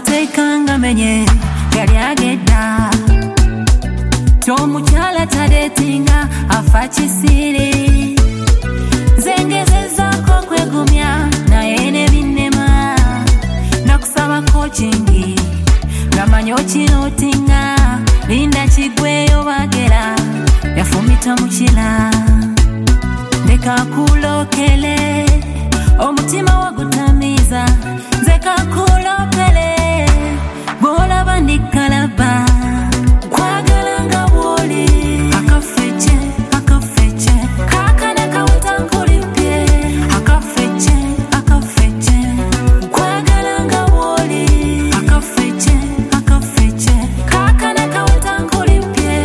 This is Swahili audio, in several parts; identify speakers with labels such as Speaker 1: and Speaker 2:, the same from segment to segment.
Speaker 1: amatekanga menye yali agedda tomukyala tadetinga afa kisiri zengezezako kwegumya naye ne binnema nakusaba coachingi gamanyo kinotinga linda kigweyo bagera yafumita mukila ndeka kulokele omutima wagutamiza nzeka kulopele bola bandikalaba kwagalanga bwoli akafeche kakane kawutankulipye akafeche kwagalanga bwoli akafeche kakane kawutankulipye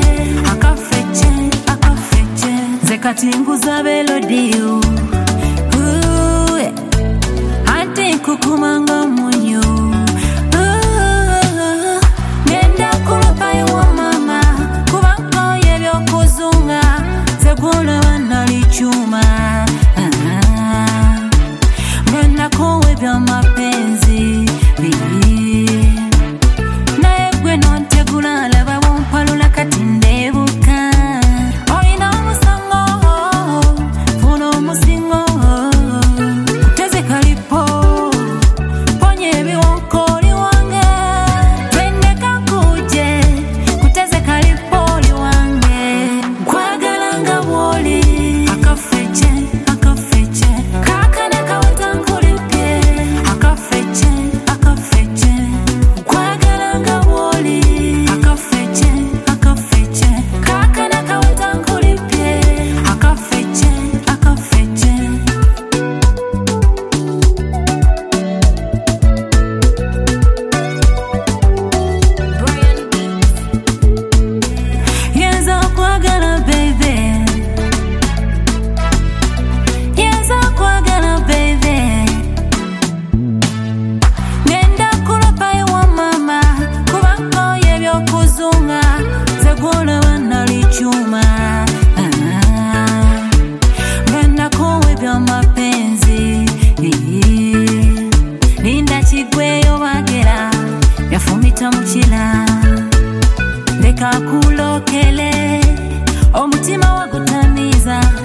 Speaker 1: akafeche zekatinguza belodiyo kukumanga munyo nenda kulopa ewa mama kubanko yebyokuzunga zegula banalichuma nenda kowe bya mapenzi naye gwe nontegula laba bompalula kati ndebuka olina omusango funa omusingo kuteze kalipo mapenzi linda kigweyo bagera yafumita mukila ndeka kulokele omutima wagutamiza